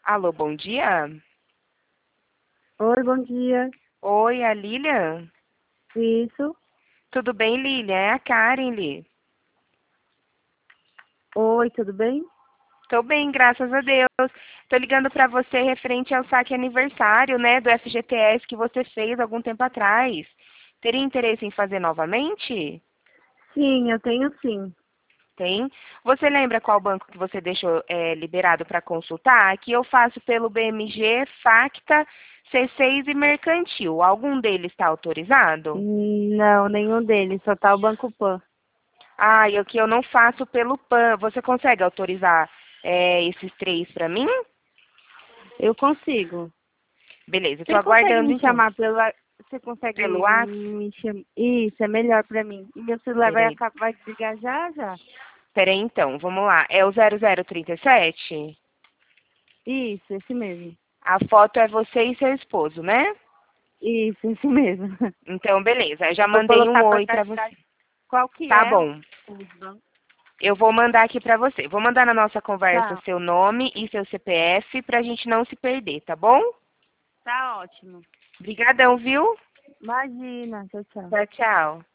Alô, bom dia. Oi, bom dia. Oi, a Lilian? Isso. Tudo bem, Lilian? É a Karen, Li. Oi, tudo bem? Tô bem, graças a Deus. Tô ligando para você referente ao saque aniversário, né, do FGTS que você fez algum tempo atrás. Teria interesse em fazer novamente? Sim, eu tenho sim. Tem. Você lembra qual banco que você deixou liberado para consultar? Aqui eu faço pelo BMG, Facta, C6 e Mercantil. Algum deles está autorizado? Não, nenhum deles, só tá o Banco Pan. Ah, e aqui eu não faço pelo PAN. Você consegue autorizar esses três para mim? Eu consigo. Beleza, estou Você consegue aguardando me então. chamar pela. Você consegue Pelo WhatsApp? me chamar? Isso, é melhor pra mim. E meu celular Peraí, vai desligar já já? peraí então, vamos lá. É o 0037? Isso, esse mesmo. A foto é você e seu esposo, né? Isso, esse mesmo. Então, beleza. Eu já Vou mandei um colocar pra oi para você. carregar. Qual que Tá é bom. os bancos? Eu vou mandar aqui para você. Vou mandar na nossa conversa Tá, seu nome e seu CPF para a gente não se perder, tá bom? tá ótimo. Obrigadão, viu? Imagina, tchau, tchau. Tchau, tchau.